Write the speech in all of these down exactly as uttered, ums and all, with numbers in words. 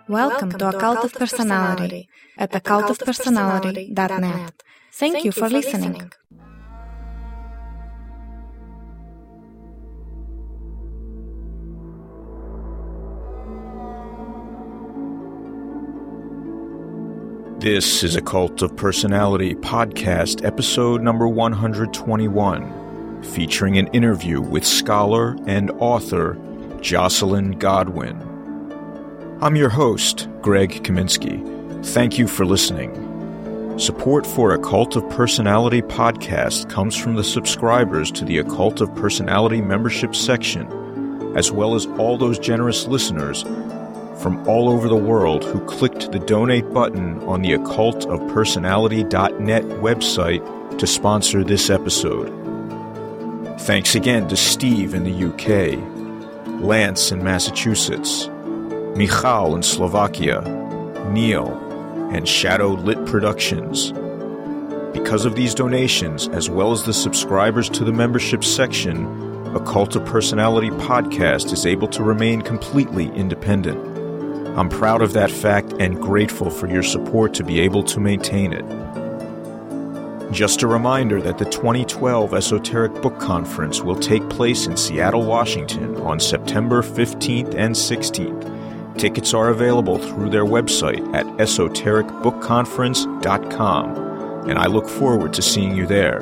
Welcome to Occult of Personality at occult of personality dot net. Thank you for listening. This is Occult of Personality podcast episode number one hundred twenty-one, featuring an interview with scholar and author Jocelyn Godwin. I'm your host, Greg Kaminsky. Thank you for listening. Support for Occult of Personality podcast comes from the subscribers to the Occult of Personality membership section, as well as all those generous listeners from all over the world who clicked the donate button on the occult of personality dot net website to sponsor this episode. Thanks again to Steve in the U K, Lance in Massachusetts, Michal in Slovakia, Neil, and Shadow Lit Productions. Because of these donations, as well as the subscribers to the membership section, Occult of Personality podcast is able to remain completely independent. I'm proud of that fact and grateful for your support to be able to maintain it. Just a reminder that the twenty twelve Esoteric Book Conference will take place in Seattle, Washington on September fifteenth and sixteenth. Tickets are available through their website at esoteric book conference dot com, and I look forward to seeing you there.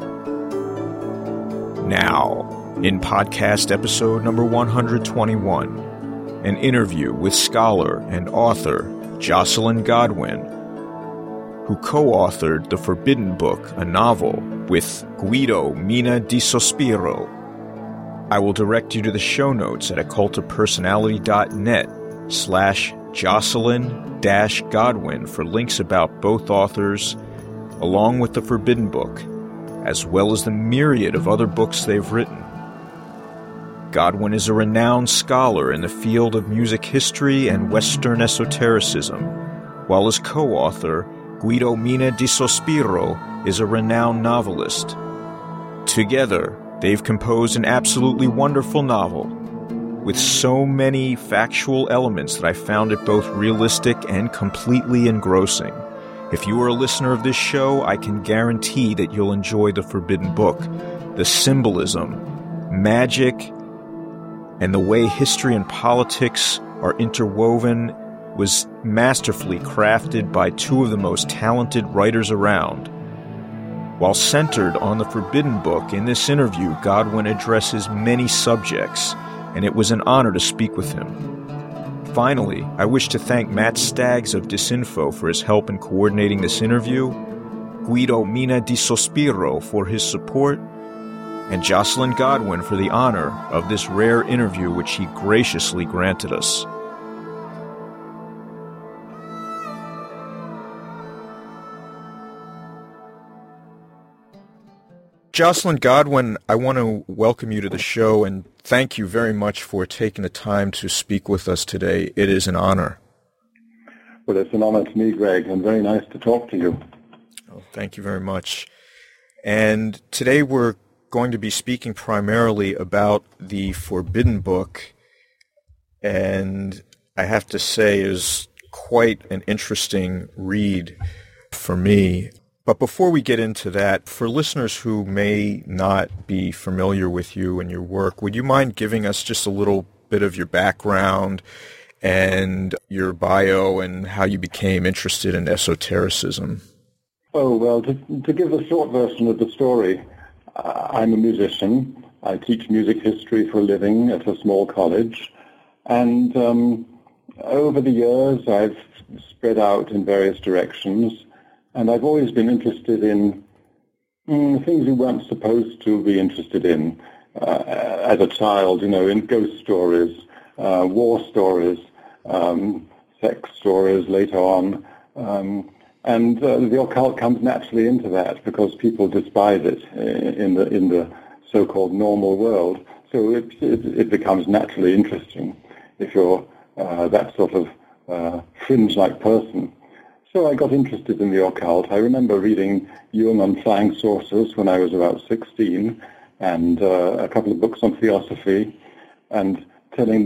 Now, in podcast episode number one hundred twenty-one, an interview with scholar and author Jocelyn Godwin, who co-authored The Forbidden Book, a novel, with Guido Mina di Sospiro. I will direct you to the show notes at occult of personality dot net slash Jocelyn dash Godwin for links about both authors, along with The Forbidden Book, as well as the myriad of other books they've written. Godwin is a renowned scholar in the field of music history and Western esotericism, while his co-author, Guido Mina di Sospiro, is a renowned novelist. Together, they've composed an absolutely wonderful novel, with so many factual elements that I found it both realistic and completely engrossing. If you are a listener of this show, I can guarantee that you'll enjoy The Forbidden Book. The symbolism, magic, and the way history and politics are interwoven was masterfully crafted by two of the most talented writers around. While centered on The Forbidden Book, in this interview, Godwin addresses many subjects, and it was an honor to speak with him. Finally, I wish to thank Matt Staggs of Disinfo for his help in coordinating this interview, Guido Mina di Sospiro for his support, and Jocelyn Godwin for the honor of this rare interview which he graciously granted us. Jocelyn Godwin, I want to welcome you to the show and thank you very much for taking the time to speak with us today. It is an honor. Well, it's an honor to me, Greg, and very nice to talk to you. Oh, thank you very much. And today we're going to be speaking primarily about The Forbidden Book, and I have to say it is quite an interesting read for me. But before we get into that, for listeners who may not be familiar with you and your work, would you mind giving us just a little bit of your background and your bio and how you became interested in esotericism? Oh, well, to, to give a short version of the story, uh, I'm a musician. I teach music history for a living at a small college. And um, over the years, I've spread out in various directions. And I've always been interested in mm, things you weren't supposed to be interested in uh, as a child, you know, in ghost stories, uh, war stories, um, sex stories later on. Um, and uh, the occult comes naturally into that because people despise it in the in the so-called normal world. So it, it, it becomes naturally interesting if you're uh, that sort of uh, fringe-like person. So I got interested in the occult. I remember reading Jung on Flying Saucers when I was about sixteen, and uh, a couple of books on theosophy, and telling the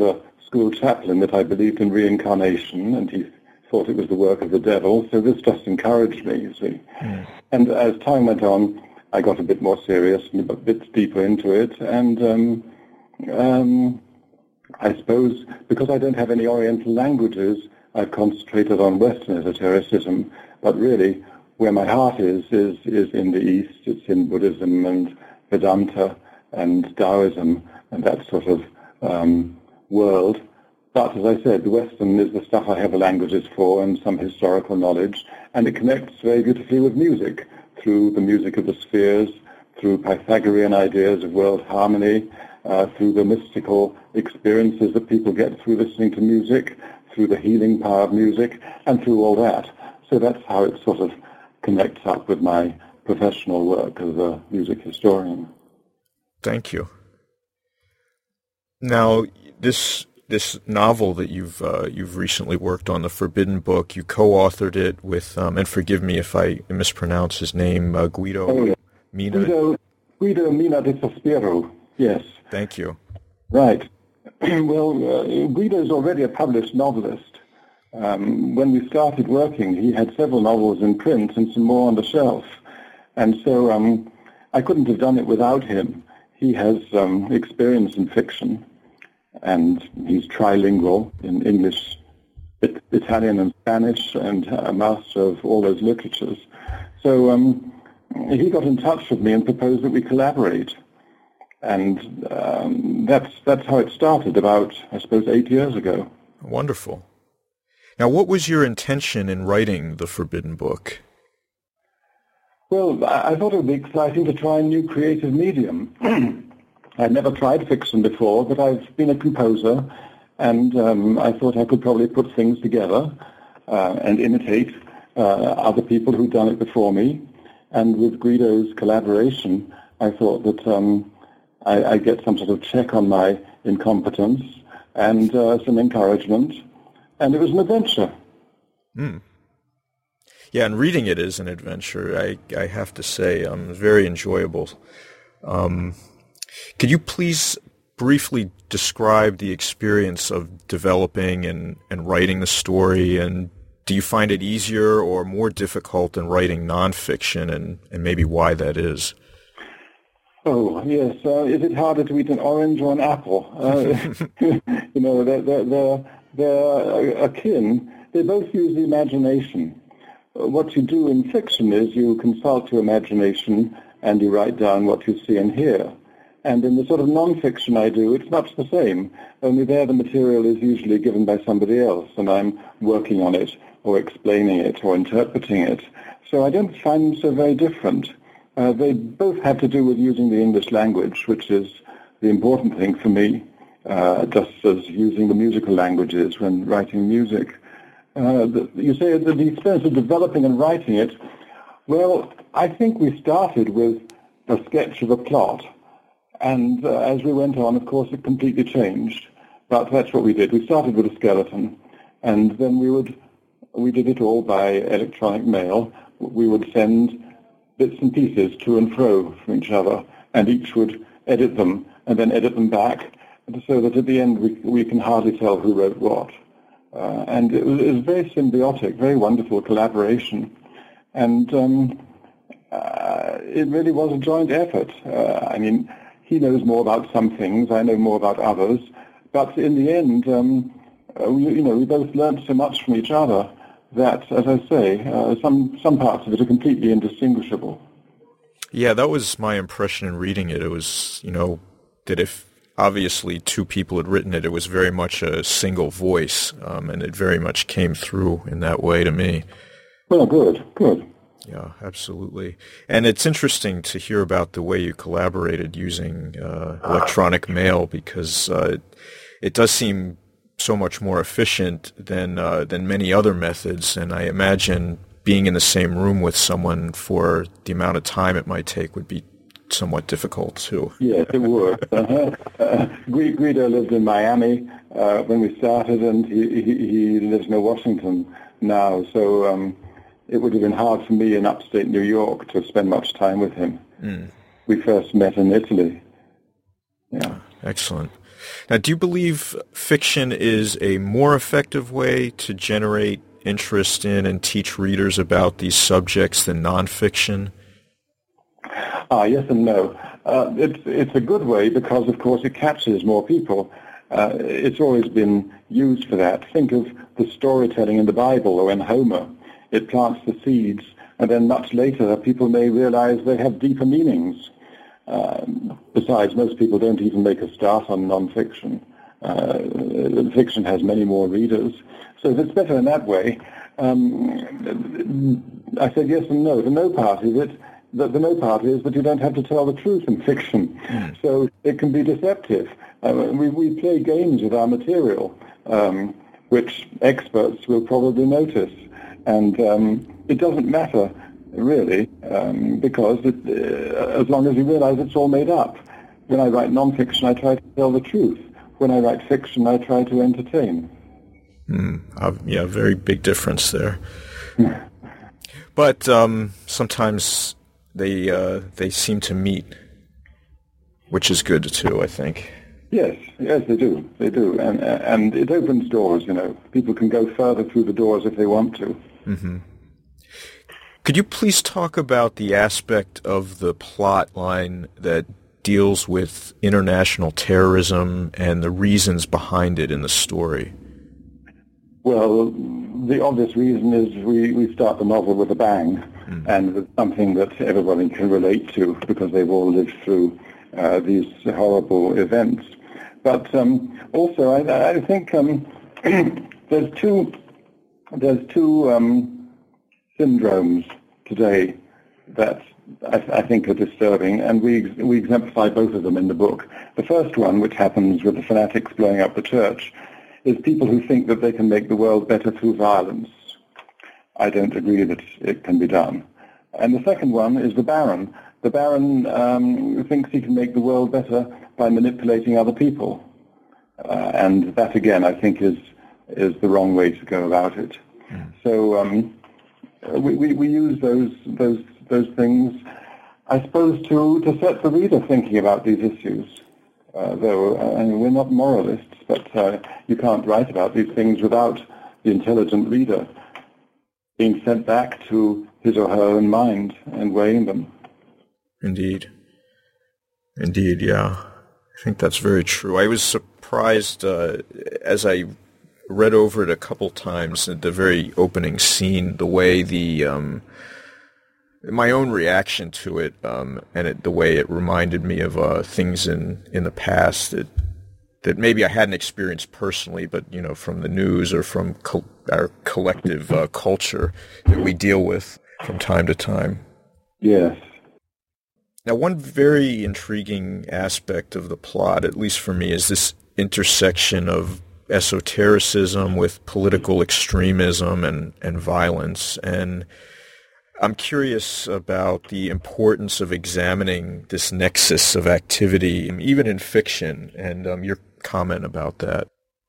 school chaplain that I believed in reincarnation, and he thought it was the work of the devil, so this just encouraged me, you see. Mm. And as time went on, I got a bit more serious and a bit deeper into it, and um, um, I suppose because I don't have any Oriental languages, I've concentrated on Western esotericism, but really where my heart is, is, is in the East. It's in Buddhism and Vedanta and Taoism and that sort of um, world. But as I said, the Western is the stuff I have the languages for and some historical knowledge, and it connects very beautifully with music, through the music of the spheres, through Pythagorean ideas of world harmony, uh, through the mystical experiences that people get through listening to music, through the healing power of music, and through all that. So that's how it sort of connects up with my professional work as a music historian. Thank you. Now, this this novel that you've uh, you've recently worked on, The Forbidden Book, you co-authored it with, um, and forgive me if I mispronounce his name, uh, Guido oh, yeah. Mina. Guido, Guido Mina di Sospiro, yes. Thank you. Right. Well, uh, Guido is already a published novelist. Um, when we started working, he had several novels in print and some more on the shelf. And so um, I couldn't have done it without him. He has um, experience in fiction, and he's trilingual in English, it, Italian, and Spanish, and a master of all those literatures. So um, he got in touch with me and proposed that we collaborate. And um, that's that's how it started about, I suppose, eight years ago. Wonderful. Now, what was your intention in writing The Forbidden Book? Well, I thought it would be exciting to try a new creative medium. I'd never tried fiction before, but I've been a composer, and um, I thought I could probably put things together uh, and imitate uh, other people who'd done it before me. And with Guido's collaboration, I thought that um, I, I get some sort of check on my incompetence and uh, some encouragement. And it was an adventure. Mm. Yeah, and reading it is an adventure, I, I have to say. Um, very enjoyable. Um, could you please briefly describe the experience of developing and, and writing the story? And do you find it easier or more difficult than writing nonfiction, and, and maybe why that is? Oh, yes. Uh, is it harder to eat an orange or an apple? Uh, you know, they're, they're, they're, they're akin. They both use the imagination. What you do in fiction is you consult your imagination and you write down what you see and hear. And in the sort of non-fiction I do, it's much the same, only there the material is usually given by somebody else, and I'm working on it or explaining it or interpreting it. So I don't find them so very different. Uh, they both have to do with using the English language, which is the important thing for me, uh, just as using the musical languages when writing music. Uh, the, you say that the experience of developing and writing it, well, I think we started with a sketch of a plot, and uh, as we went on, of course, it completely changed. But that's what we did. We started with a skeleton, and then we would we did it all by electronic mail. We would send bits and pieces to and fro from each other, and each would edit them and then edit them back, so that at the end we, we can hardly tell who wrote what. Uh, and it was, it was very symbiotic, very wonderful collaboration, and um, uh, it really was a joint effort. Uh, I mean, he knows more about some things, I know more about others, but in the end, um, uh, we, you know, we both learned so much from each other that, as I say, uh, some, some parts of it are completely indistinguishable. Yeah, that was my impression in reading it. It was, you know, that if obviously two people had written it, it was very much a single voice, um, and it very much came through in that way to me. Well, good, good. Yeah, absolutely. And it's interesting to hear about the way you collaborated using uh, electronic mail, because uh, it, it does seem so much more efficient than uh, than many other methods, and I imagine being in the same room with someone for the amount of time it might take would be somewhat difficult too. Yes, it would. Uh-huh. Uh, Guido lived in Miami uh, when we started, and he, he, he lives near Washington now, so um, it would have been hard for me in upstate New York to spend much time with him. Mm. We first met in Italy. Yeah. Excellent. Now, do you believe fiction is a more effective way to generate interest in and teach readers about these subjects than nonfiction? Ah, yes and no. Uh, it's, it's a good way because, of course, it captures more people. Uh, it's always been used for that. Think of the storytelling in the Bible or in Homer. It plants the seeds, and then much later people may realize they have deeper meanings. Um, besides, most people don't even make a start on nonfiction. Uh, fiction has many more readers. So if it's better in that way, um, I said yes and no. The no part is it. The, the no part is that you don't have to tell the truth in fiction. Mm. So it can be deceptive. Uh, we, we play games with our material, um, which experts will probably notice. And um, it doesn't matter, really, um, because it, uh, as long as you realize it's all made up. When I write nonfiction, I try to tell the truth. When I write fiction, I try to entertain. Mm, uh, yeah, very big difference there. But um, sometimes they uh, they seem to meet, which is good too, I think. Yes, yes, they do, they do, and and it opens doors. You know, people can go further through the doors if they want to. Mm-hmm. Could you please talk about the aspect of the plot line that deals with international terrorism and the reasons behind it in the story? Well, the obvious reason is we, we start the novel with a bang, mm. and with something that everybody can relate to because they've all lived through uh, these horrible events. But um, also, I, I think um, there's two there's two um, syndromes today that I, I think are disturbing, and we we exemplify both of them in the book. The first one, which happens with the fanatics blowing up the church, is people who think that they can make the world better through violence. I don't agree that it can be done. And the second one is the Baron. The Baron um, thinks he can make the world better by manipulating other people. Uh, and that, again, I think is is the wrong way to go about it. Mm. So um, we, we, we use those those those things, I suppose, to, to set the reader thinking about these issues. Uh, though uh, I mean, we're not moralists, but uh, you can't write about these things without the intelligent reader being sent back to his or her own mind and weighing them. Indeed. Indeed, yeah. I think that's very true. I was surprised uh, as I read over it a couple times at the very opening scene, the way the... Um, my own reaction to it, um, and it, the way it reminded me of uh, things in, in the past that that maybe I hadn't experienced personally, but you know, from the news or from co- our collective uh, culture that we deal with from time to time. Yes. Now, one very intriguing aspect of the plot, at least for me, is this intersection of esotericism with political extremism and, and violence. And I'm curious about the importance of examining this nexus of activity, even in fiction, and um, your comment about that.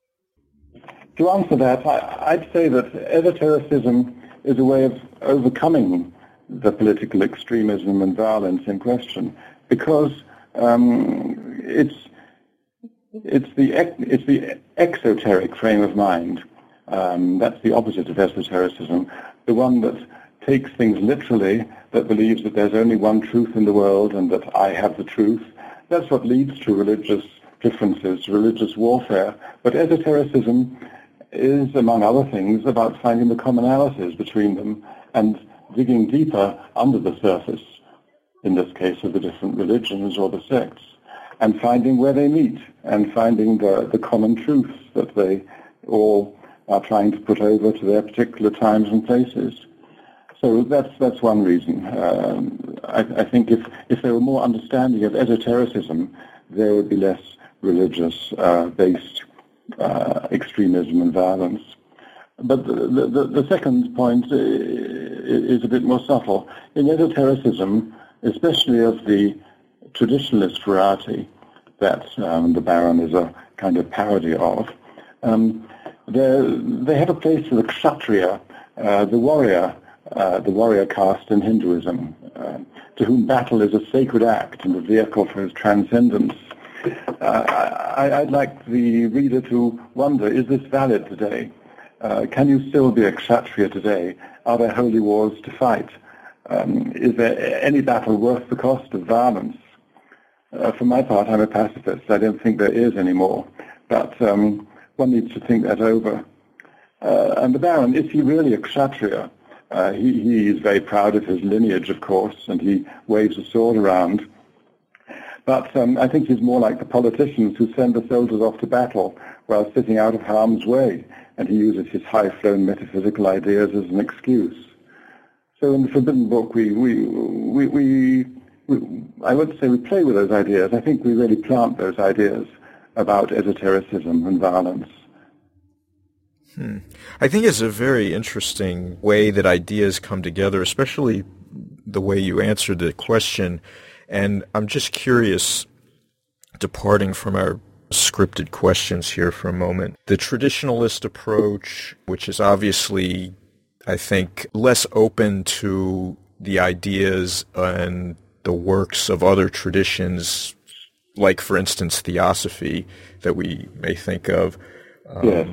To answer that, I, I'd say that esotericism is a way of overcoming the political extremism and violence in question, because um, it's it's the it's the exoteric frame of mind. Um, that's the opposite of esotericism, the one that takes things literally, that believes that there's only one truth in the world and that I have the truth. That's what leads to religious differences, religious warfare. But esotericism is, among other things, about finding the commonalities between them and digging deeper under the surface, in this case of the different religions or the sects, and finding where they meet and finding the, the common truths that they all are trying to put over to their particular times and places. So that's that's one reason. Um, I, I think if, if there were more understanding of esotericism, there would be less religious-based uh, uh, extremism and violence. But the, the, the second point is a bit more subtle. In esotericism, especially of the traditionalist variety that um, the Baron is a kind of parody of, um, they have a place for the kshatriya, uh, the warrior, Uh, the warrior caste in Hinduism, uh, to whom battle is a sacred act and a vehicle for his transcendence. uh, I, I'd like the reader to wonder, is this valid today? Uh, can you still be a kshatriya today? Are there holy wars to fight? Um, is there any battle worth the cost of violence? Uh, for my part, I'm a pacifist. I don't think there is anymore. But um, one needs to think that over. Uh, and the Baron, is he really a kshatriya? Uh, he, he is very proud of his lineage, of course, and he waves a sword around. But um, I think he's more like the politicians who send the soldiers off to battle while sitting out of harm's way, and he uses his high-flown metaphysical ideas as an excuse. So in the Forbidden Book, we, we, we, we, we I wouldn't say we play with those ideas. I think we really plant those ideas about esotericism and violence. Hmm. I think it's a very interesting way that ideas come together, especially the way you answered the question. And I'm just curious, departing from our scripted questions here for a moment, the traditionalist approach, which is obviously, I think, less open to the ideas and the works of other traditions, like, for instance, Theosophy, that we may think of. Um, yes.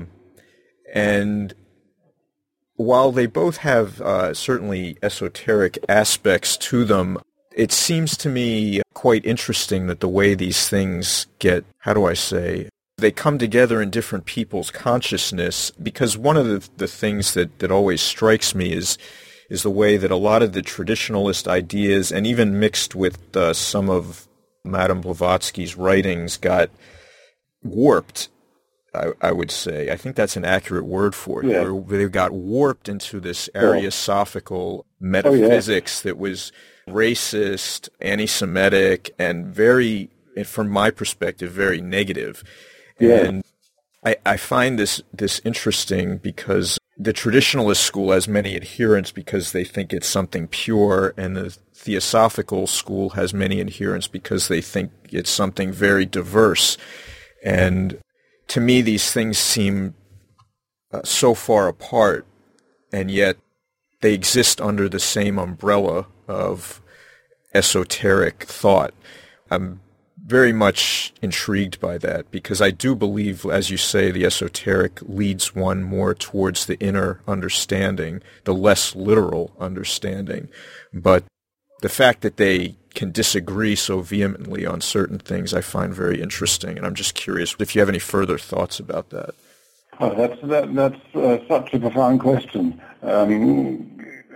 And while they both have uh, certainly esoteric aspects to them, it seems to me quite interesting that the way these things get, how do I say, they come together in different people's consciousness, because one of the, the things that, that always strikes me is is the way that a lot of the traditionalist ideas, and even mixed with uh, some of Madame Blavatsky's writings, got warped, I, I would say. I think that's an accurate word for it. Yeah. They got warped into this Ariosophical metaphysics oh, yeah. that was racist, anti-Semitic, and very, from my perspective, very negative. Yeah. And I, I find this this interesting because the traditionalist school has many adherents because they think it's something pure, and the Theosophical school has many adherents because they think it's something very diverse. And to me, these things seem uh, so far apart, and yet they exist under the same umbrella of esoteric thought. I'm very much intrigued by that because I do believe, as you say, the esoteric leads one more towards the inner understanding, the less literal understanding. But the fact that they can disagree so vehemently on certain things I find very interesting, and I'm just curious if you have any further thoughts about that. Oh, that's that, that's uh, such a profound question. Um,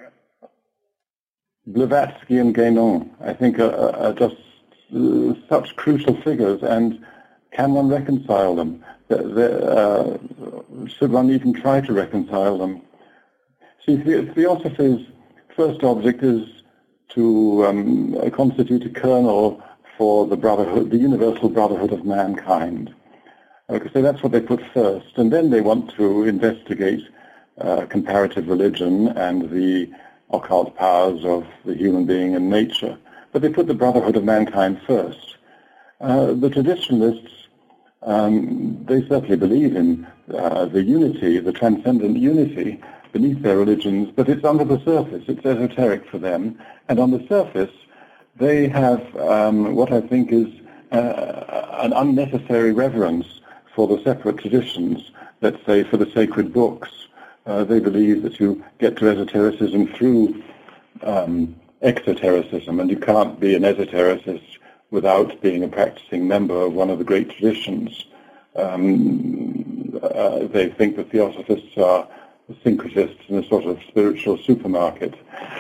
Blavatsky and Guénon, I think, are, are just uh, such crucial figures, and can one reconcile them? Uh, should one even try to reconcile them? See, the, Theosophy's first object is to um, constitute a kernel for the brotherhood, the universal brotherhood of mankind. Okay, so that's what they put first, and then they want to investigate uh, comparative religion and the occult powers of the human being and nature. But they put the brotherhood of mankind first. Uh, the traditionalists, um, they certainly believe in uh, the unity, the transcendent unity beneath their religions, but it's under the surface. It's esoteric for them. And on the surface, they have um, what I think is uh, an unnecessary reverence for the separate traditions, let's say for the sacred books. Uh, they believe that you get to esotericism through um, exotericism, and you can't be an esotericist without being a practicing member of one of the great traditions. Um, uh, they think that Theosophists are syncretists in a sort of spiritual supermarket.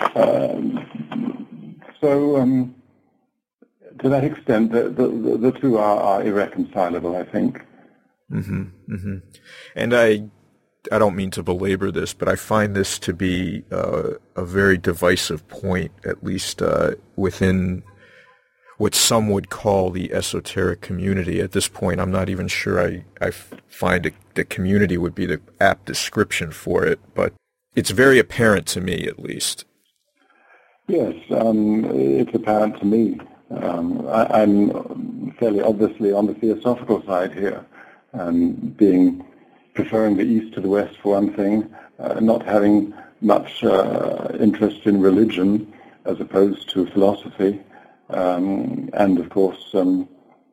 Um, so, um, to that extent, the, the, the two are, are irreconcilable, I think. Mm-hmm, mm-hmm. And I... I don't mean to belabor this, but I find this to be uh, a very divisive point, at least uh, within what some would call the esoteric community. At this point, I'm not even sure I, I find it, the community would be the apt description for it, but it's very apparent to me, at least. Yes, um, it's apparent to me. Um, I, I'm fairly obviously on the theosophical side here, um, being... preferring the East to the West for one thing, uh, not having much uh, interest in religion as opposed to philosophy, um, and of course um,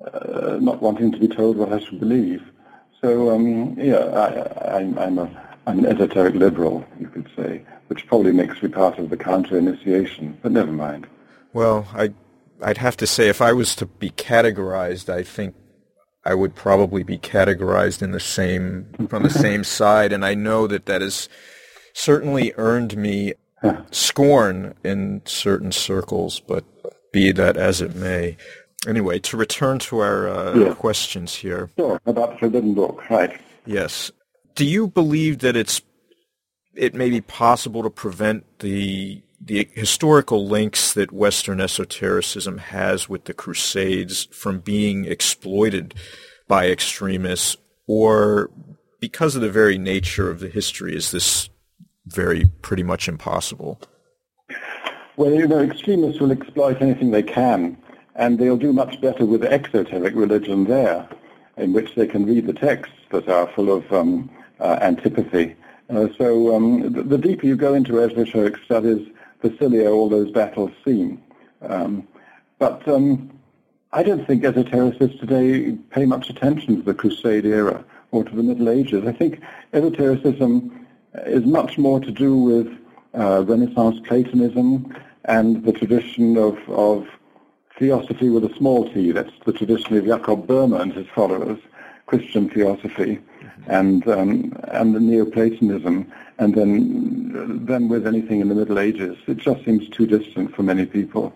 uh, not wanting to be told what I should believe. So, um, yeah, I, I, I'm, a, I'm an esoteric liberal, you could say, which probably makes me part of the counter-initiation, but never mind. Well, I, I'd have to say, if I was to be categorized, I think I would probably be categorized in the same, from the same side, and I know that that has certainly earned me scorn in certain circles, but be that as it may. Anyway, to return to our uh, yeah. questions here. Sure, about the Forbidden Book, right. Yes. Do you believe that it's it may be possible to prevent the the historical links that Western esotericism has with the Crusades from being exploited by extremists, or because of the very nature of the history, is this very pretty much impossible? Well, you know, extremists will exploit anything they can, and they'll do much better with exoteric religion there, in which they can read the texts that are full of um, uh, antipathy. Uh, so um, the, the deeper you go into esoteric studies, the sillier all those battles seem. Um, but um, I don't think esotericists today pay much attention to the Crusade era or to the Middle Ages. I think esotericism is much more to do with uh, Renaissance Platonism and the tradition of, of theosophy with a small t. That's the tradition of Jacob Boehme and his followers, Christian theosophy, mm-hmm. and um, and the Neoplatonism, and then then with anything in the Middle Ages. It just seems too distant for many people.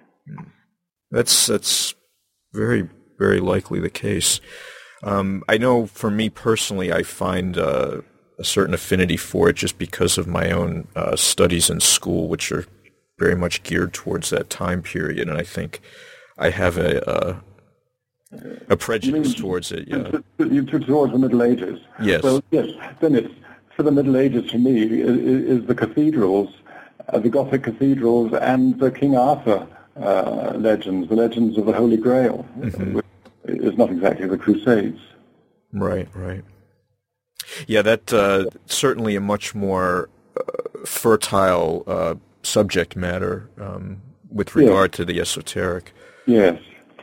That's that's very very likely the case. Um, I know for me personally, I find uh, a certain affinity for it just because of my own uh, studies in school, which are very much geared towards that time period, and I think I have a uh, a prejudice mean, towards it. Yeah, towards the Middle Ages. Yes. Well, yes. Then it's for the Middle Ages for me is, is the cathedrals, uh, the Gothic cathedrals, and the King Arthur uh, legends, the legends of the Holy Grail. Mm-hmm. Which is not exactly the Crusades. Right. Right. Yeah, that uh, certainly a much more uh, fertile Uh, subject matter um, with regard yes. to the esoteric. Yes.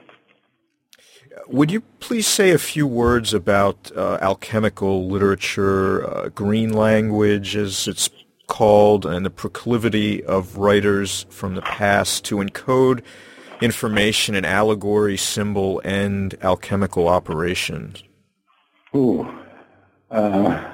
Would you please say a few words about uh, alchemical literature, uh, green language as it's called, and the proclivity of writers from the past to encode information in allegory, symbol, and alchemical operations? Ooh. Uh,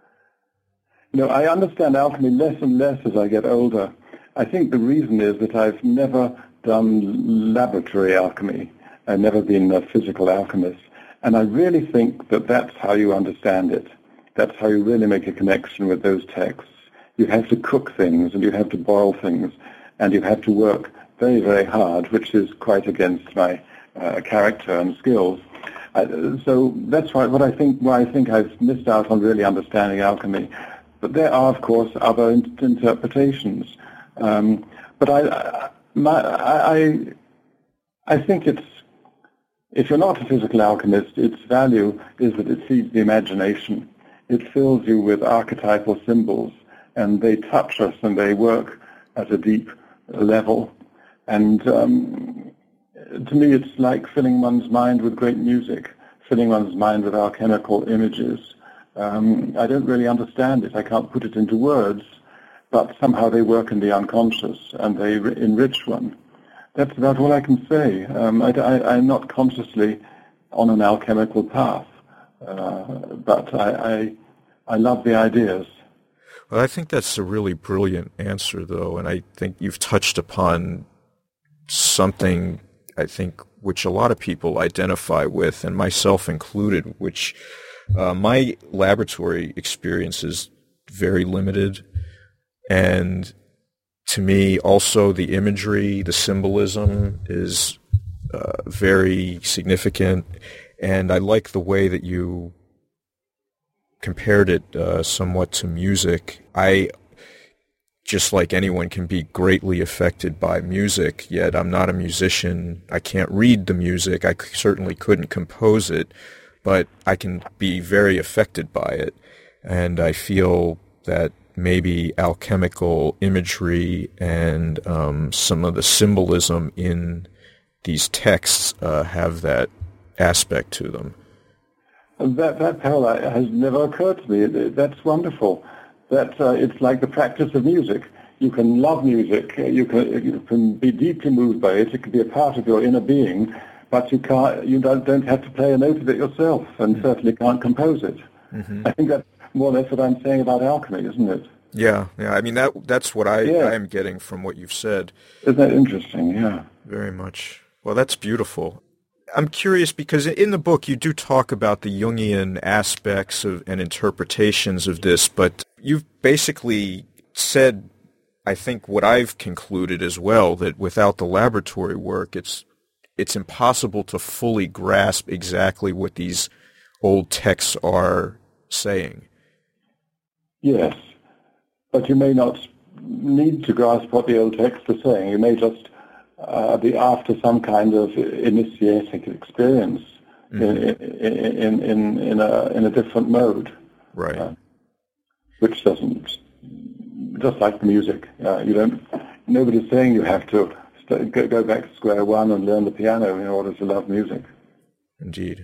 you know, I understand alchemy less and less as I get older. I think the reason is that I've never done laboratory alchemy. I've never been a physical alchemist. And I really think that that's how you understand it. That's how you really make a connection with those texts. You have to cook things, and you have to boil things, and you have to work very, very hard, which is quite against my uh, character and skills. I, so that's why, what I think, why I think I've missed out on really understanding alchemy. But there are, of course, other in- interpretations. Um, but I, my, I, I think it's, if you're not a physical alchemist, its value is that it feeds the imagination. It fills you with archetypal symbols, and they touch us and they work at a deep level. And um, to me, it's like filling one's mind with great music, filling one's mind with alchemical images. Um, I don't really understand it. I can't put it into words. But somehow they work in the unconscious, and they enrich one. That's about all I can say. Um, I, I, I'm not consciously on an alchemical path, uh, but I, I, I love the ideas. Well, I think that's a really brilliant answer, though, and I think you've touched upon something, I think, which a lot of people identify with, and myself included, which uh, my laboratory experience is very limited. And to me, also the imagery, the symbolism is uh, very significant. And I like the way that you compared it uh, somewhat to music. I, just like anyone, can be greatly affected by music, yet I'm not a musician. I can't read the music. I certainly couldn't compose it, but I can be very affected by it. And I feel that maybe alchemical imagery and um, some of the symbolism in these texts uh, have that aspect to them. That, that parallel has never occurred to me. That's wonderful. That uh, it's like the practice of music. You can love music. You can, you can be deeply moved by it. It can be a part of your inner being, but you can't. You don't, don't have to play a note of it yourself, and mm-hmm. certainly can't compose it. Mm-hmm. I think that's more or less what I'm saying about alchemy, isn't it? Yeah, yeah. I mean, that that's what I, yeah. I am getting from what you've said. Isn't that interesting? Yeah. Very much. Well, that's beautiful. I'm curious because in the book you do talk about the Jungian aspects of and interpretations of this, but you've basically said, I think, what I've concluded as well, that without the laboratory work, it's it's impossible to fully grasp exactly what these old texts are saying. Yes, but you may not need to grasp what the old texts are saying. You may just uh, be after some kind of initiatic experience mm-hmm. in, in in in a in a different mode, right? Uh, which doesn't, just like the music, uh, you don't. Nobody's saying you have to st- go, go back to square one and learn the piano in order to love music. Indeed.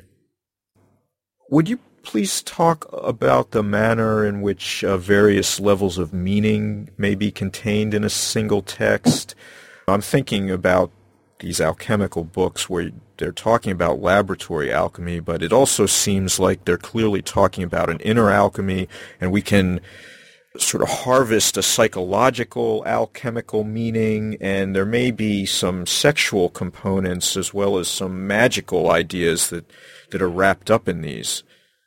Would you please talk about the manner in which uh, various levels of meaning may be contained in a single text? I'm thinking about these alchemical books where they're talking about laboratory alchemy, but it also seems like they're clearly talking about an inner alchemy, and we can sort of harvest a psychological alchemical meaning, and there may be some sexual components as well as some magical ideas that, that are wrapped up in these.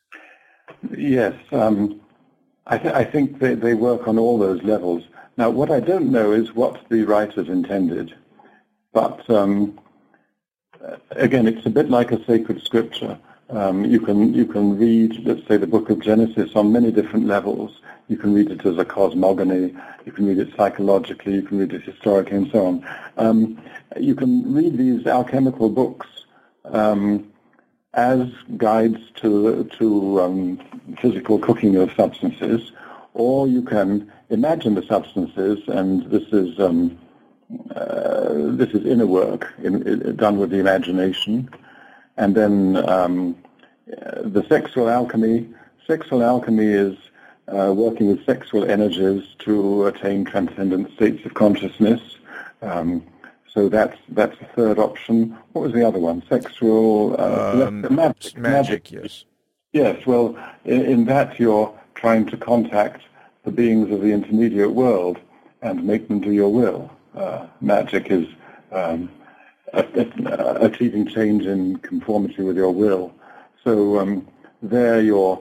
Yes, um, I, th- I think they, they work on all those levels. Now, what I don't know is what the writers intended, but um, again, it's a bit like a sacred scripture. Um, you can you can read, let's say, the book of Genesis on many different levels. You can read it as a cosmogony, you can read it psychologically, you can read it historically, and so on. Um, you can read these alchemical books um, as guides to to um, physical cooking of substances, or you can imagine the substances, and this is um, uh, this is inner work in, in, done with the imagination. And then um, the sexual alchemy. Sexual alchemy is uh, working with sexual energies to attain transcendent states of consciousness. Um, so that's that's the third option. What was the other one? Sexual uh, um, magic. Magic, yes. Yes. Well, in, in that you're trying to contact the beings of the intermediate world and make them do your will. Uh, magic is Um, achieving change in conformity with your will. So um, there you're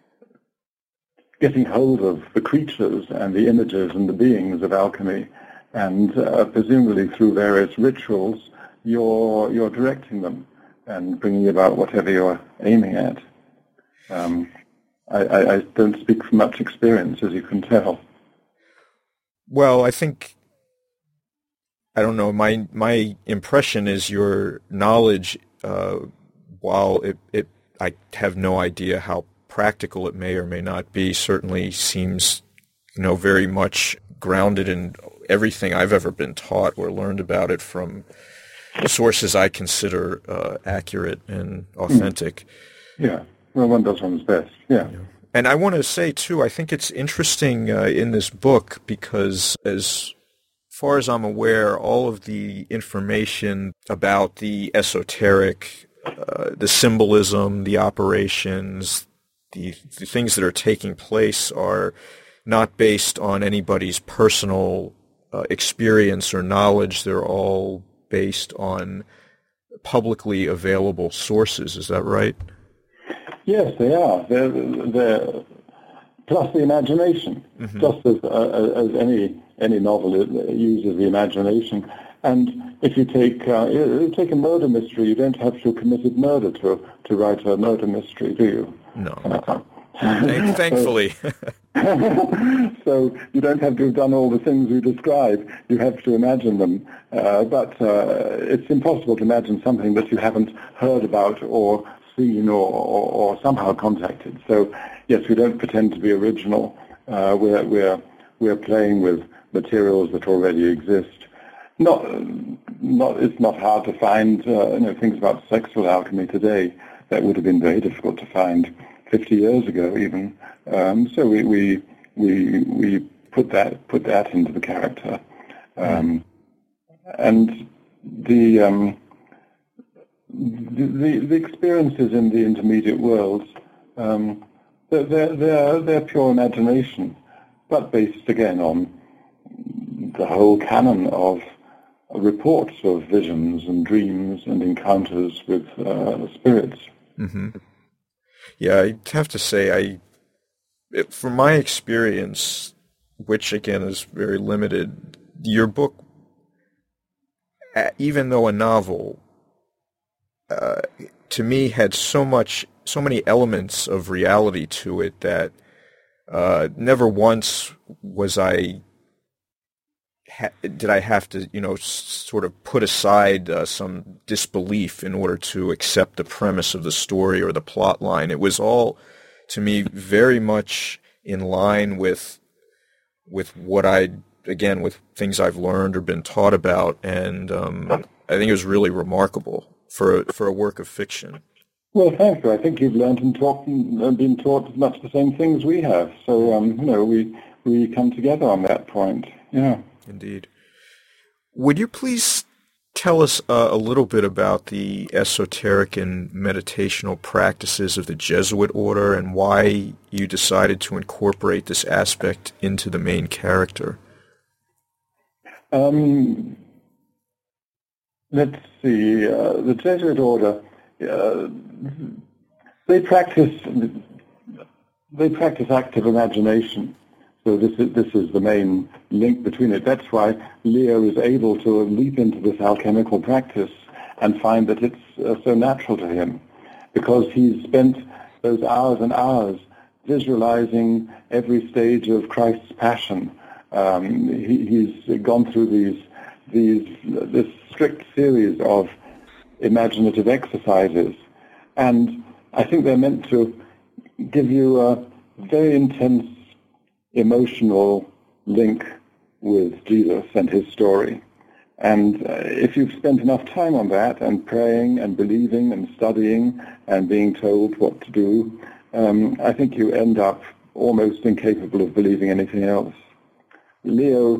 getting hold of the creatures and the images and the beings of alchemy, and uh, presumably through various rituals, you're you're directing them and bringing about whatever you're aiming at. Um, I, I, I don't speak from much experience, as you can tell. Well, I think I don't know. My my impression is your knowledge, uh, while it, it I have no idea how practical it may or may not be, certainly seems, you know, very much grounded in everything I've ever been taught or learned about it from sources I consider uh, accurate and authentic. Yeah. Well, one does one's best. Yeah. yeah. And I want to say, too, I think it's interesting uh, in this book because as As far as I'm aware, all of the information about the esoteric, uh, the symbolism, the operations, the, the things that are taking place are not based on anybody's personal uh, experience or knowledge. They're all based on publicly available sources. Is that right? Yes, they are. They're, they're plus the imagination, mm-hmm. just as uh, as any any novel uses the imagination. And if you take uh, you take a murder mystery, you don't have to have committed murder to to write a murder mystery, do you? No. Uh, Thankfully. So you don't have to have done all the things we describe. You have to imagine them. Uh, but uh, it's impossible to imagine something that you haven't heard about or seen or, or, or somehow contacted. So yes, we don't pretend to be original. Uh, we're we're we're playing with materials that already exist. Not not it's not hard to find uh, you know things about sexual alchemy today that would have been very difficult to find fifty years ago even. Um, so we, we we we put that put that into the character, um, and the, um, the the the experiences in the intermediate worlds. Um, they're, they're they're they're pure imagination, but based again on the whole canon of reports of visions and dreams and encounters with uh, spirits. Mm-hmm. Yeah, I have to say, I, it, from my experience, which again is very limited, your book, even though a novel, uh, to me had so much, so many elements of reality to it that uh, never once was I. Did I have to, you know, sort of put aside uh, some disbelief in order to accept the premise of the story or the plot line? It was all, to me, very much in line with with what I, again, with things I've learned or been taught about, and um, I think it was really remarkable for a, for a work of fiction. Well, thank you. I think you've learned and taught and been taught much the same things we have. So, um, you know, we we come together on that point. Yeah. Indeed. Would you please tell us uh, a little bit about the esoteric and meditational practices of the Jesuit order and why you decided to incorporate this aspect into the main character? Um, let's see. Uh, the Jesuit order, uh, they practice they practice active imagination. So this is, this is the main link between it. That's why Leo is able to leap into this alchemical practice and find that it's uh, so natural to him, because he's spent those hours and hours visualizing every stage of Christ's passion. Um, he, he's gone through these these this strict series of imaginative exercises, and I think they're meant to give you a very intense emotional link with Jesus and his story. And uh, if you've spent enough time on that and praying and believing and studying and being told what to do, um, I think you end up almost incapable of believing anything else. Leo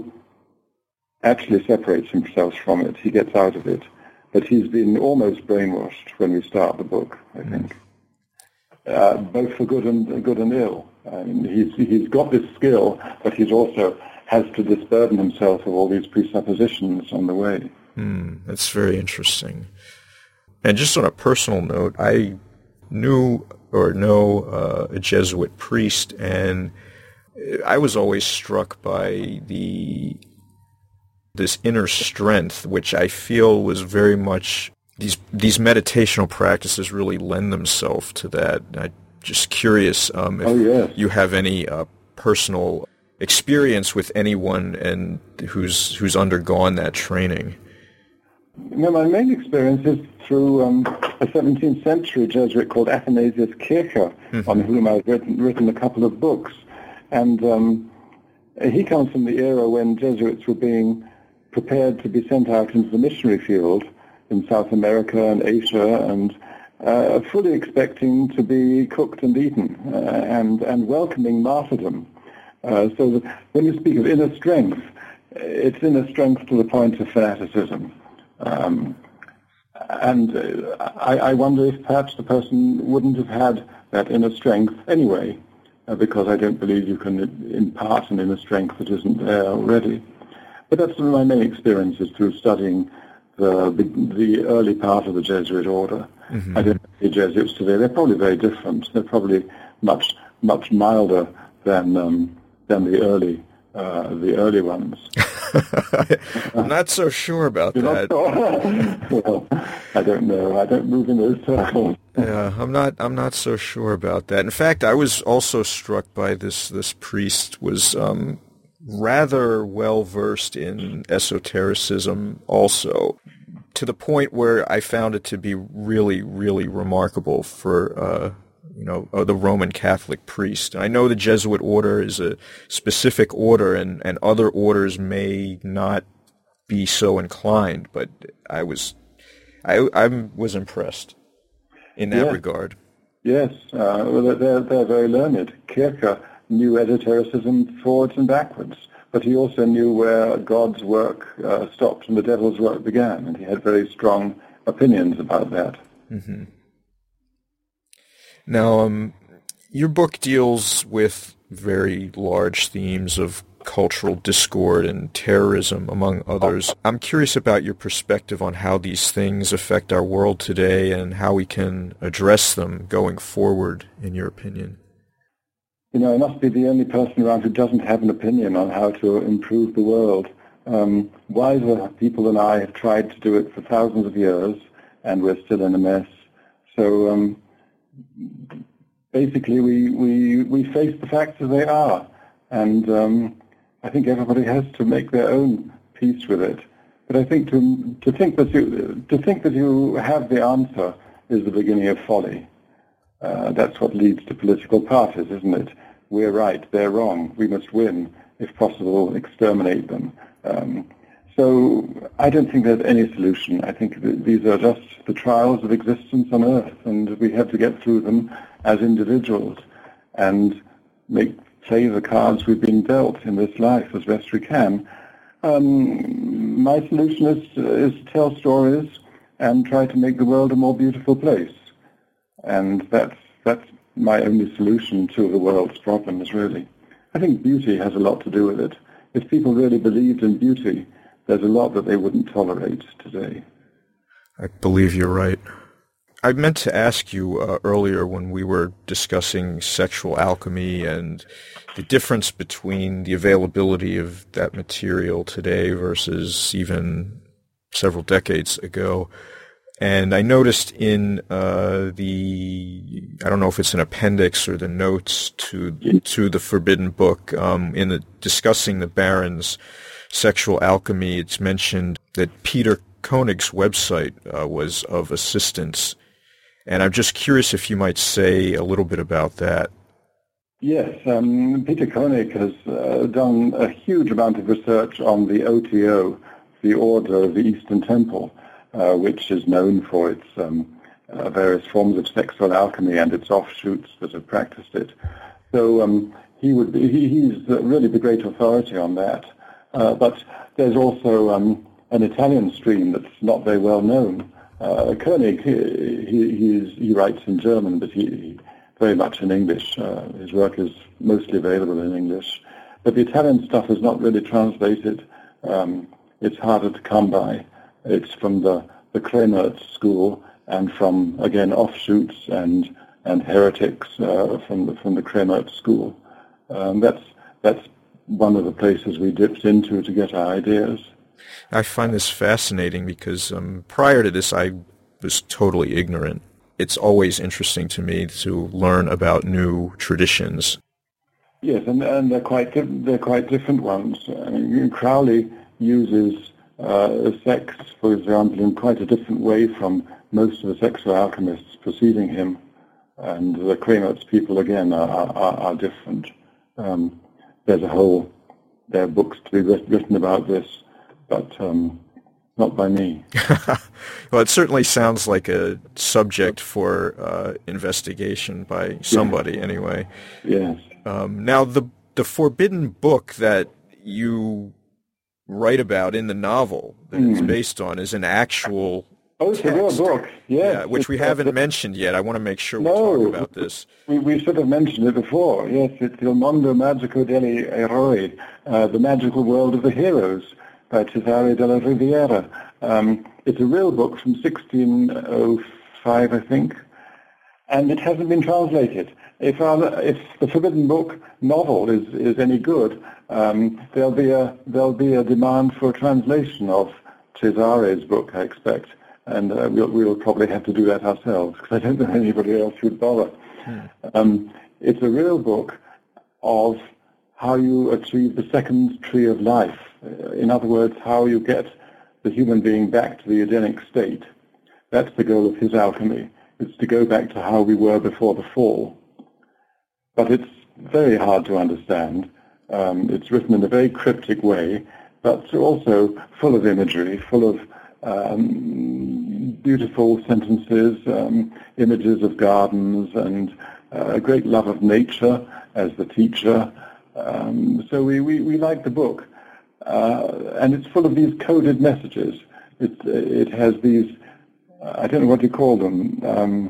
actually separates himself from it. He gets out of it. But he's been almost brainwashed when we start the book, I think. Uh, both for good and good and ill. I mean, he's he's got this skill, but he's also has to disburden himself of all these presuppositions on the way. Mm, that's very interesting. And just on a personal note, I knew or know uh, a Jesuit priest, and I was always struck by the this inner strength, which I feel was very much these these meditational practices really lend themselves to that. I'm just curious um, if oh, yes. you have any uh, personal experience with anyone and who's who's undergone that training. No, my main experience is through um, a seventeenth century Jesuit called Athanasius Kircher, mm-hmm. on whom I've written, written a couple of books. And um, he comes from the era when Jesuits were being prepared to be sent out into the missionary field in South America and Asia, and uh, fully expecting to be cooked and eaten, uh, and, and welcoming martyrdom. Uh, so that when you speak of inner strength, it's inner strength to the point of fanaticism. Um, and uh, I, I wonder if perhaps the person wouldn't have had that inner strength anyway, uh, because I don't believe you can impart an inner strength that isn't there already. But that's my main experiences through studying the, the, the early part of the Jesuit order. Mm-hmm. I don't know the Jesuits today. They're probably very different. They're probably much much milder than um, than the early uh, the early ones. I'm not so sure about You're that. Not sure? Well, I don't know. I don't move in those circles. Yeah, I'm not. I'm not so sure about that. In fact, I was also struck by this. This priest was um, rather well versed in esotericism, also, to the point where I found it to be really, really remarkable for uh, you know uh, the Roman Catholic priest. I know the Jesuit order is a specific order, and, and other orders may not be so inclined, but I was I, I was impressed in that yes. regard. Yes, uh, well, they're, they're very learned. Kierkegaard knew esotericism forwards and backwards, but he also knew where God's work uh, stopped and the devil's work began, and he had very strong opinions about that. Mm-hmm. Now, um, your book deals with very large themes of cultural discord and terrorism, among others. I'm curious about your perspective on how these things affect our world today and how we can address them going forward, in your opinion. You know, I must be the only person around who doesn't have an opinion on how to improve the world. Um, wiser people than I have tried to do it for thousands of years, and we're still in a mess. So um, basically we, we, we face the facts as they are, and um, I think everybody has to make their own peace with it. But I think to to think that you to think that you have the answer is the beginning of folly. Uh, that's what leads to political parties, isn't it? We're right, they're wrong. We must win, if possible, exterminate them. Um, so I don't think there's any solution. I think that these are just the trials of existence on Earth, and we have to get through them as individuals and make play the cards we've been dealt in this life as best we can. Um, my solution is, is to tell stories and try to make the world a more beautiful place. And that's, that's my only solution to the world's problems, really. I think beauty has a lot to do with it. If people really believed in beauty, there's a lot that they wouldn't tolerate today. I believe you're right. I meant to ask you uh, earlier when we were discussing sexual alchemy and the difference between the availability of that material today versus even several decades ago. And I noticed in uh, the, I don't know if it's an appendix or the notes to to the Forbidden Book, um, in the, discussing the Baron's sexual alchemy, it's mentioned that Peter Koenig's website uh, was of assistance. And I'm just curious if you might say a little bit about that. Yes, um, Peter Koenig has uh, done a huge amount of research on the O T O, the Order of the Eastern Temple, uh, which is known for its um, uh, various forms of sexual alchemy and its offshoots that have practiced it. So um, he would be, he, he's really the great authority on that. Uh, but there's also um, an Italian stream that's not very well known. Uh, Koenig, he, he, he's, he writes in German, but he, he very much in English. Uh, his work is mostly available in English. But the Italian stuff is not really translated. Um, it's harder to come by. It's from the, the Kremert school and from, again, offshoots and, and heretics uh, from the, from the Kremert school. Um, that's, that's one of the places we dipped into to get our ideas. I find this fascinating because um, prior to this, I was totally ignorant. It's always interesting to me to learn about new traditions. Yes, and, and they're quite they're quite different ones. I mean, Crowley uses uh, sex, for example, in quite a different way from most of the sexual alchemists preceding him, and the Kremert's people again are are, are different. Um, there's a whole there are books to be written about this. But um, not by me. Well, it certainly sounds like a subject for uh, investigation by somebody, yes. Anyway. Yes. Um, now, the the Forbidden Book that you write about in the novel that mm. it's based on is an actual oh, it's text, a real book, yes. Yeah, which we haven't uh, mentioned yet. I want to make sure we no, talk about this. We, we should have mentioned it before. Yes, it's Il Mondo Magico degli Eroi, uh, the magical world of the heroes, by Cesare della Riviera. Um, it's a real book from sixteen oh five, I think, and it hasn't been translated. If, our, if the Forbidden Book novel is, is any good, um, there'll be a there'll be a demand for a translation of Cesare's book, I expect, and uh, we'll, we'll probably have to do that ourselves because I don't know anybody else who'd bother. Hmm. Um, it's a real book of how you achieve the second tree of life. In other words, how you get the human being back to the Edenic state. That's the goal of his alchemy. It's to go back to how we were before the fall. But it's very hard to understand. Um, it's written in a very cryptic way, but also full of imagery, full of um, beautiful sentences, um, images of gardens, and uh, a great love of nature as the teacher. Um, so we, we, we like the book. Uh, and it's full of these coded messages. It, it has these, I don't know what you call them, um,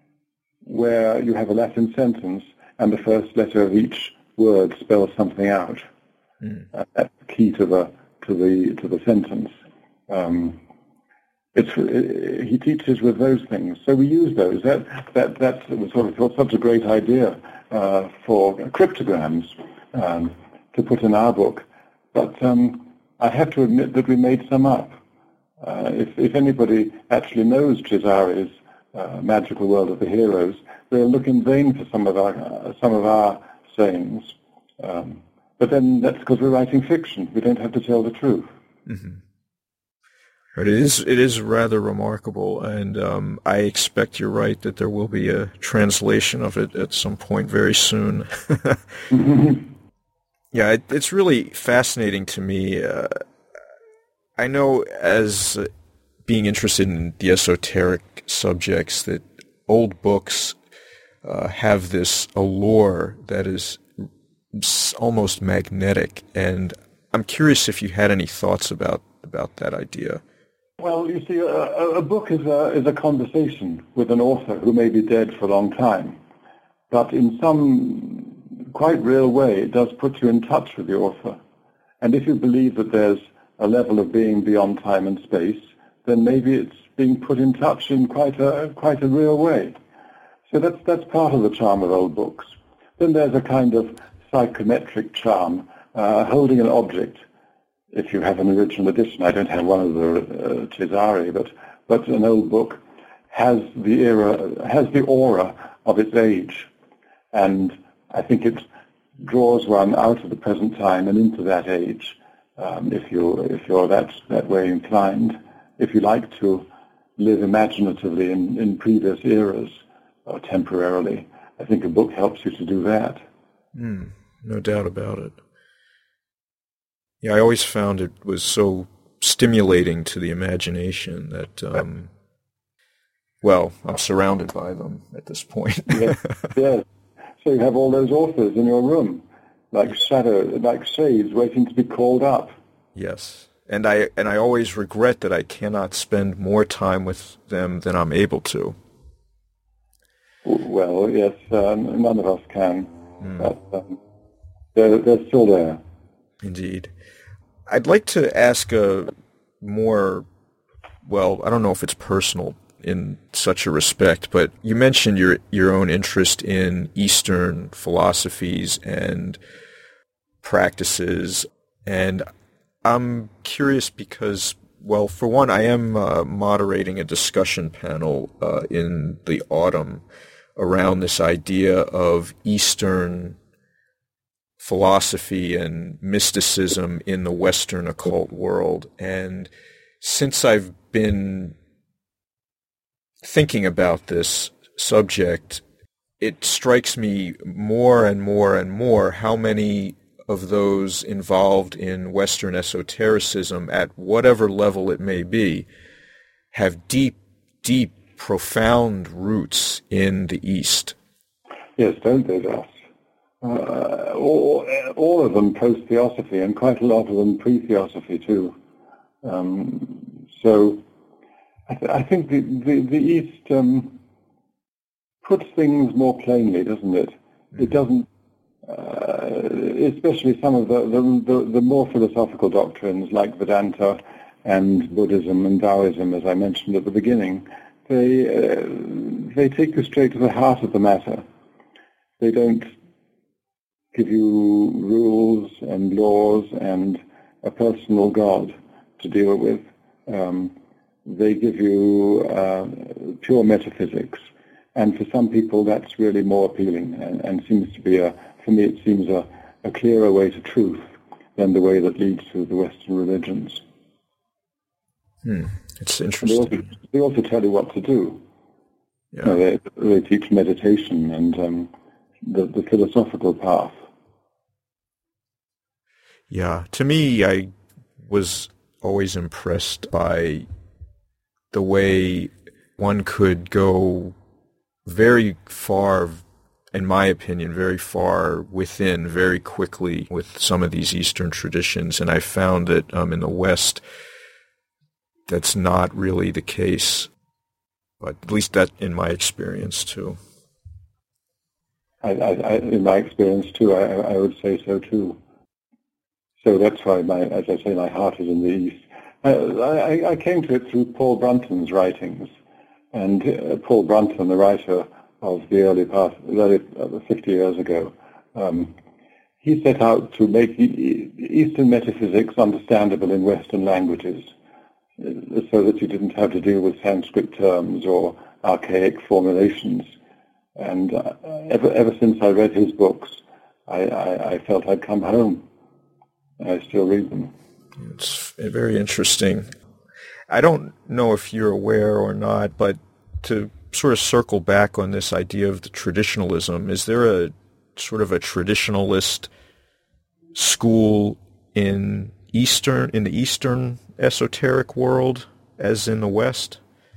where you have a Latin sentence and the first letter of each word spells something out. Mm. Uh, that's the key to the to the to the sentence. Um, it's it, he teaches with those things, so we use those. That that that's sort of such a great idea uh, for cryptograms um, to put in our book. But um, I have to admit that we made some up. Uh, if, if anybody actually knows Cesari's uh, Magical World of the Heroes, they'll look in vain for some of our uh, some of our sayings. Um, but then that's because we're writing fiction. We don't have to tell the truth. Mm-hmm. But it is it is rather remarkable, and um, I expect you're right that there will be a translation of it at some point very soon. Mm-hmm. Yeah, it, it's really fascinating to me. Uh, I know as uh, being interested in the esoteric subjects that old books uh, have this allure that is almost magnetic, and I'm curious if you had any thoughts about, about that idea. Well, you see, a, a book is a, is a conversation with an author who may be dead for a long time, but in some quite real way, it does put you in touch with the author. And if you believe that there's a level of being beyond time and space, then maybe it's being put in touch in quite a quite a real way. So that's that's part of the charm of old books. Then there's a kind of psychometric charm, uh, holding an object. If you have an original edition, I don't have one of the uh, Cesari, but but an old book has the era, has the aura of its age, and I think it draws one out of the present time and into that age. Um, if you if you're that that way inclined, if you like to live imaginatively in, in previous eras or temporarily, I think a book helps you to do that. Mm, no doubt about it. Yeah, I always found it was so stimulating to the imagination that, um, well, I'm surrounded by them at this point. Yes, yes. So you have all those authors in your room, like shadow, like shades waiting to be called up. Yes, and I and I always regret that I cannot spend more time with them than I'm able to. Well, yes, um, none of us can, mm. but um, they're, they're still there. Indeed. I'd like to ask a more, well, I don't know if it's personal in such a respect, but you mentioned your your own interest in Eastern philosophies and practices, and I'm curious because, well, for one, I am uh, moderating a discussion panel uh, in the autumn around this idea of Eastern philosophy and mysticism in the Western occult world, and since I've been thinking about this subject, it strikes me more and more and more how many of those involved in Western esotericism, at whatever level it may be, have deep, deep, profound roots in the East. Yes, don't they, Josh? Uh, all, all of them post-theosophy, and quite a lot of them pre-theosophy too. Um, so I, th- I think the, the, the East um, puts things more plainly, doesn't it? Mm-hmm. It doesn't, uh, especially some of the, the, the, the more philosophical doctrines like Vedanta and Buddhism and Taoism, as I mentioned at the beginning, they, uh, they take you straight to the heart of the matter. They don't give you rules and laws and a personal God to deal with. Um, they give you uh, pure metaphysics. And for some people, that's really more appealing and, and seems to be, a, for me, it seems a, a clearer way to truth than the way that leads to the Western religions. Hmm. It's interesting. They also, they also tell you what to do. Yeah. You know, they, they teach meditation and um, the, the philosophical path. Yeah. To me, I was always impressed by the way one could go very far, in my opinion, very far within very quickly with some of these Eastern traditions. And I found that um, in the West, that's not really the case, but at least that in my experience too. I, I, I, in my experience too, I, I would say so too. So that's why, my, as I say, my heart is in the East. I, I, I came to it through Paul Brunton's writings, and uh, Paul Brunton, the writer of the early past, early, uh, fifty years ago, um, he set out to make e- Eastern metaphysics understandable in Western languages, uh, so that you didn't have to deal with Sanskrit terms or archaic formulations. And uh, ever, ever since I read his books, I, I, I felt I'd come home. I still read them. It's very interesting. I don't know if you're aware or not, but to sort of circle back on this idea of the traditionalism, is there a sort of a traditionalist school in Eastern, in the Eastern esoteric world as in the West?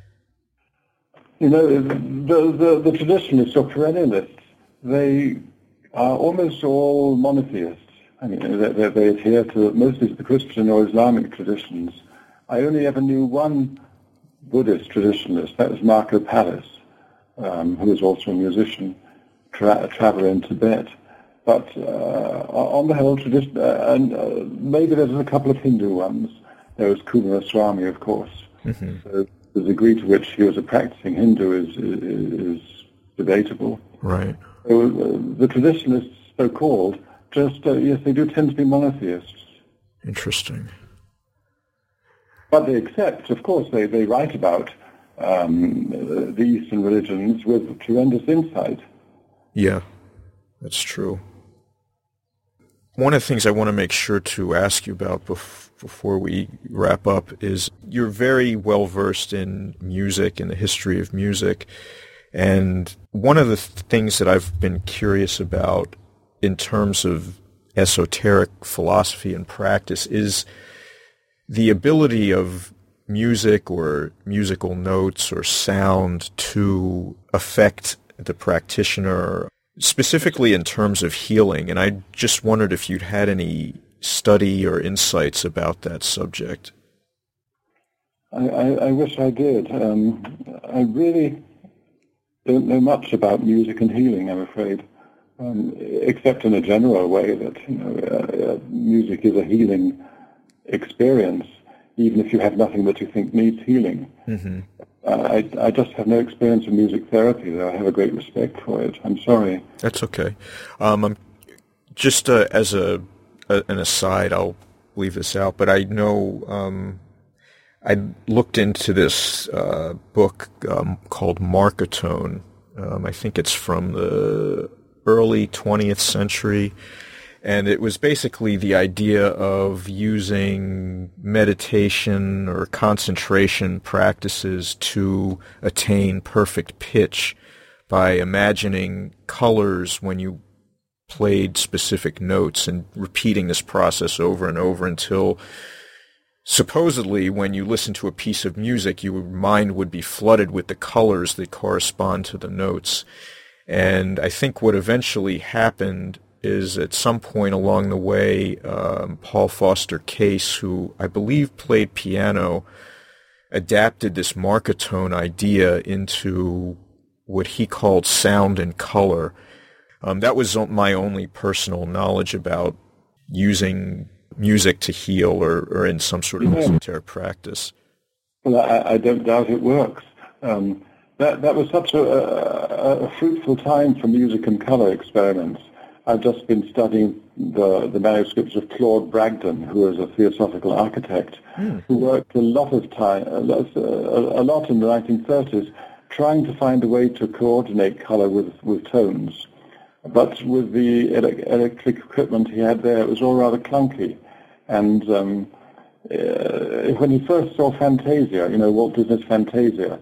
You know, the, the, the traditionalists or perennialists, they are almost all monotheists. I mean, they, they adhere to mostly the Christian or Islamic traditions. I only ever knew one Buddhist traditionalist, that was Marco Pallis, um, who was also a musician, tra- a traveler in Tibet. But uh, on the whole, tradition, uh, and uh, maybe there's a couple of Hindu ones. There was Kumaraswamy, of course. Mm-hmm. So the degree to which he was a practicing Hindu is, is, is debatable. Right. So, uh, the traditionalists, so-called, just, uh, yes, they do tend to be monotheists. Interesting. But they accept, of course, they, they write about um, the Eastern religions with tremendous insight. Yeah, that's true. One of the things I want to make sure to ask you about bef- before we wrap up is you're very well versed in music and the history of music. And one of the th- things that I've been curious about in terms of esoteric philosophy and practice is the ability of music or musical notes or sound to affect the practitioner, specifically in terms of healing. And I just wondered if you'd had any study or insights about that subject. I, I, I wish I did. Um, I really don't know much about music and healing, I'm afraid. Um, except in a general way that, you know, uh, uh, music is a healing experience, even if you have nothing that you think needs healing. Mm-hmm. Uh, I, I just have no experience in music therapy, though I have a great respect for it. I'm sorry. That's okay. Um, I'm just uh, as a, a an aside, I'll leave this out, but I know um, I looked into this uh, book um, called Markatone. Um, I think it's from the early twentieth century, and it was basically the idea of using meditation or concentration practices to attain perfect pitch by imagining colors when you played specific notes and repeating this process over and over until supposedly when you listen to a piece of music, your mind would be flooded with the colors that correspond to the notes. And I think what eventually happened is at some point along the way, um, Paul Foster Case, who I believe played piano, adapted this Markatone idea into what he called sound and color. Um, that was my only personal knowledge about using music to heal or, or in some sort of yeah. esoteric practice. Well, I, I don't doubt it works. Um, that, that was such a, a, a fruitful time for music and color experiments. I've just been studying the, the manuscripts of Claude Bragdon, who was a theosophical architect, mm. who worked a lot of time, a lot, a lot in the nineteen thirties, trying to find a way to coordinate color with, with tones. But with the ele- electric equipment he had there, it was all rather clunky. And um, uh, when he first saw Fantasia, you know, Walt Disney's Fantasia,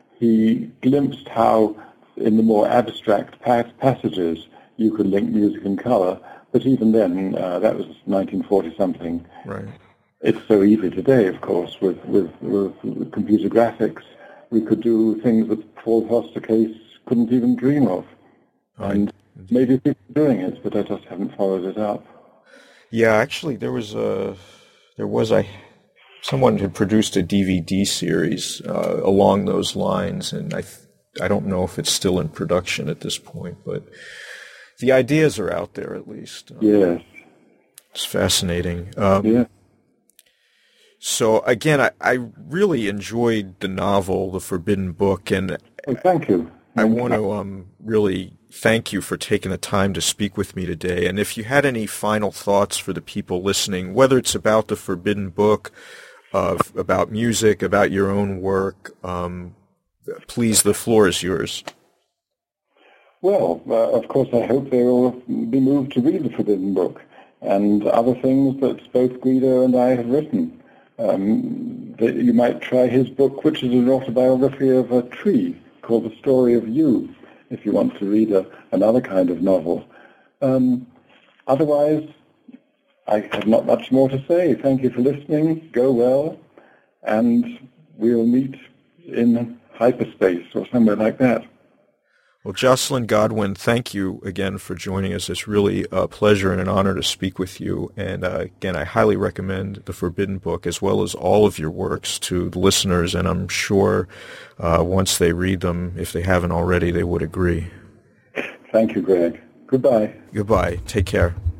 he glimpsed how, in the more abstract pa- passages, you could link music and color. But even then, uh, that was nineteen forty something. Right. it's so easy today, of course, with, with, with, with computer graphics. We could do things that Paul Foster Case couldn't even dream of. Right. And maybe people are doing it, but I just haven't followed it up. Yeah, actually, there was a, there was a, someone had produced a D V D series uh, along those lines, and I, I don't know if it's still in production at this point, but the ideas are out there at least. Um, yes. It's fascinating. Um, yeah. So again, I, I really enjoyed the novel, The Forbidden Book, and oh, thank you. I want to um, really thank you for taking the time to speak with me today. And if you had any final thoughts for the people listening, whether it's about The Forbidden Book, uh, about music, about your own work, um, please, the floor is yours. Well, uh, of course, I hope they will be moved to read The Forbidden Book and other things that both Guido and I have written. Um, that you might try his book, which is an autobiography of a tree, called The Story of You, if you want to read a, another kind of novel. Um, otherwise, I have not much more to say. Thank you for listening. Go well, and we'll meet in hyperspace or somewhere like that. Well, Jocelyn Godwin, thank you again for joining us. It's really a pleasure and an honor to speak with you. And uh, again, I highly recommend The Forbidden Book as well as all of your works to the listeners. And I'm sure uh, once they read them, if they haven't already, they would agree. Thank you, Greg. Goodbye. Goodbye. Take care.